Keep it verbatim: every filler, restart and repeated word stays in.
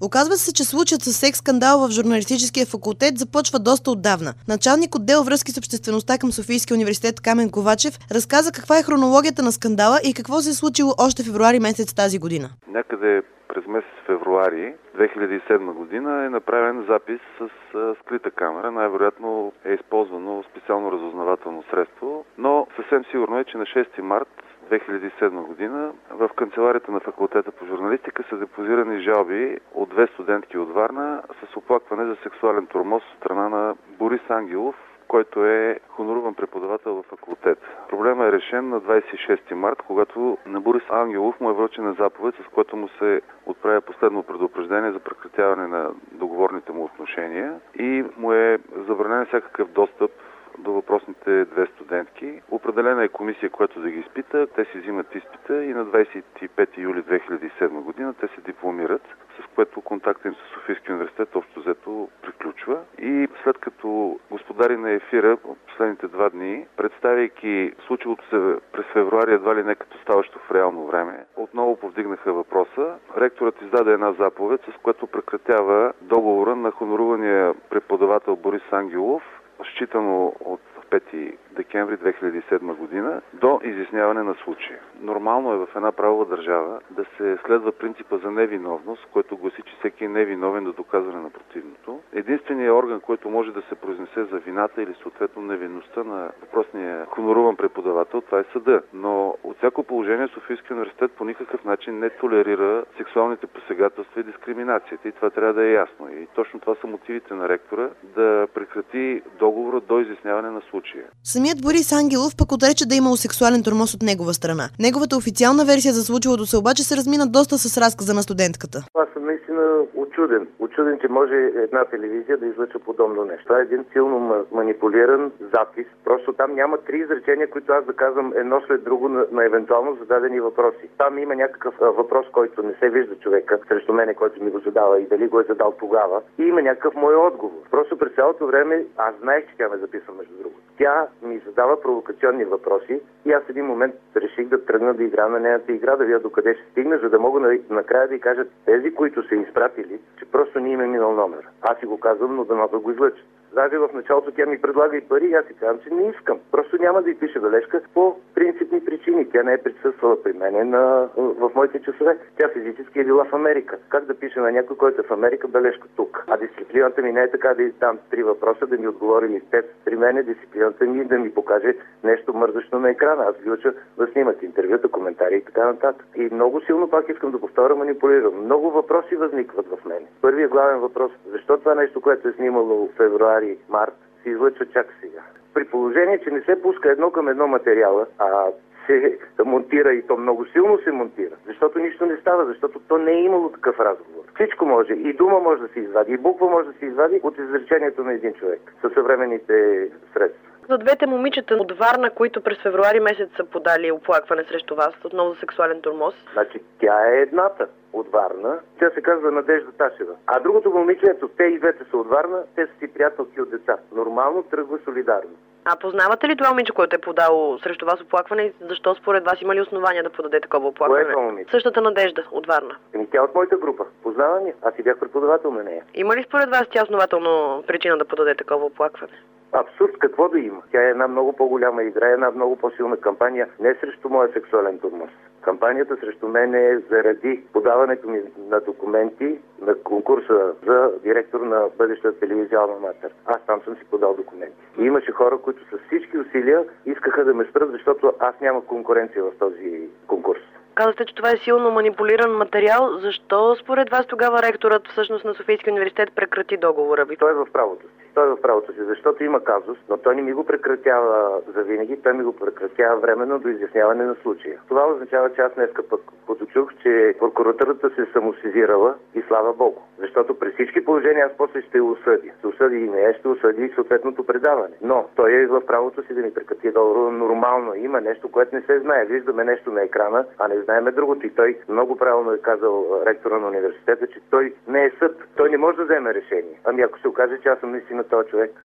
Оказва се, че случаят с секс скандал в журналистическия факултет започва доста отдавна. Началник отдел връзки с обществеността към Софийския университет Камен Ковачев разказа каква е хронологията на скандала и какво се е случило още февруари месец тази година. Някъде през месец февруари две хиляди и седма година е направен запис с а, скрита камера. Най-вероятно е използвано специално разузнавателно средство, но съвсем сигурно е, че на шести март две хиляди и седма година в канцеларията на факултета по журналистика са депозирани жалби от две студентки от Варна с оплакване за сексуален тормоз от страна на Борис Ангелов, който е хоноруван преподавател в факултета. Проблемът е решен на двадесет и шести март, когато на Борис Ангелов му е връчена заповед, с която му се отправя последно предупреждение за прекратяване на договорните му отношения и му е забранен всякакъв достъп до въпросните две студентки. Определена е комисия, която да ги изпита. Те си взимат изпита и на двадесет и пети юли две хиляди и седма година те се дипломират, с което контактът им с Софийския университет общо взето приключва. И след като господари на ефира последните два дни, представяйки случилото се през февруари едва ли не като ставащо в реално време, отново повдигнаха въпроса. Ректорът издаде една заповед, с която прекратява договора на хонорувания преподавател Борис Ангелов, считано от пети декември две хиляди и седма година до изясняване на случая. Нормално е в една правова държава да се следва принципа за невиновност, който гласи, че всеки е невиновен до доказване на противното. Единственият орган, който може да се произнесе за вината или съответно невинността на въпросния хоноруван преподавател, това е съда. Но от всяко положение Софийския университет по никакъв начин не толерира сексуалните посегателства и дискриминацията. И това трябва да е ясно. И точно това са мотивите на ректора да прекрати договора до изясняване на случая. Самият Борис Ангелов пък отрече да имал сексуален тормоз от негова страна. Неговата официална версия за случилото се обаче се размина доста с разказа на студентката. Аз съм наистина учуден. Учуден, че може една телевизия да излъча подобно нещо. Това е един силно манипулиран запис. Просто там няма три изречения, които аз да казвам едно след друго на, на евентуално зададени въпроси. Там има някакъв а, въпрос, който не се вижда човека срещу мене, който ми го задава и дали го е задал тогава. И има някакъв мой отговор. Просто през цялото време аз знаех, че тя ме записва между другото. Тя ми задава провокационни въпроси и аз в един момент реших да тръгна да игра на нейната игра, да видя докъде ще стигна, за да мога накрая да й кажат тези, които са изпратили, че просто не им е минал номер. Аз си го казвам, но дано да го излъчат. Даже в началото тя ми предлага и пари и аз си казвам, че не искам. Просто няма да й пиша бележка по принципни причини. Тя не е присъствала при мене на, в моите часове. Тя физически е била в Америка. Как да пиша на някой, който е в Америка, бележка тук? А дисциплината ми не е така да й дам три въпроса, да ми отговори ли теб при мене, дисциплината ми да ми покаже нещо мърдащо на екрана. Аз ги уча да снимат интервюта, коментари и така нататък. И много силно пак искам да повторя, манипулирам. Много въпроси възникват в мен. Първият главен въпрос, защо това нещо, което е снимало в февруари, март, се излъчва чак сега. При положение, че не се пуска едно към едно материала, а се монтира и то много силно се монтира, защото нищо не става, защото то не е имало такъв разговор. Всичко може. И дума може да се извади, и буква може да се извади от изречението на един човек със съвременните средства. За двете момичета от Варна, които през февруари месец са подали оплакване срещу вас, отново за сексуален тормоз. Значи тя е едната от Варна, тя се казва Надежда Ташева. А другото момиче, ето те и двете са от Варна, те са си приятелки от деца. Нормално тръгва солидарно. А познавате ли това момиче, което е подало срещу вас оплакване и защо според вас има ли основания да подаде такова оплакване? Кое е това момиче? Същата Надежда от Варна. Еми тя от моята група. Познавам я. Аз си бях преподавател на нея. Има ли според вас тя основателно причина да подаде такова оплакване? Абсурд, какво да има? Тя е една много по-голяма игра, една много по-силна кампания, не срещу моя сексуален тормоз. Кампанията срещу мен е заради подаването ми на документи на конкурса за директор на бъдещата телевизия Алма Матер. Аз там съм си подал документи. И имаше хора, които с всички усилия искаха да ме спрат, защото аз нямах конкуренция в този конкурс. Казвате, че това е силно манипулиран материал. Защо според вас тогава ректорът всъщност на Софийския университет прекрати договора ви? Той е в правото си. Той е в правото си, защото има казус, но той не ми го прекратява завинаги, той ми го прекратява временно до изясняване на случая. Това означава, че аз днеска пък подочух, че прокуратурата се самосезирала и слава Богу. Защото при всички положения аз после ще осъдя. Ще осъди и нея, ще осъди и съответното предаване. Но той е в правото си да ми прекрати договора. Нормално има нещо, което не се знае. Виждаме нещо на екрана, а не знаеме другото. И той много правилно е казал ректора на университета, че той не е съд. Той не може да вземе решение. Ами ако се окаже, че аз съм наистина този човек.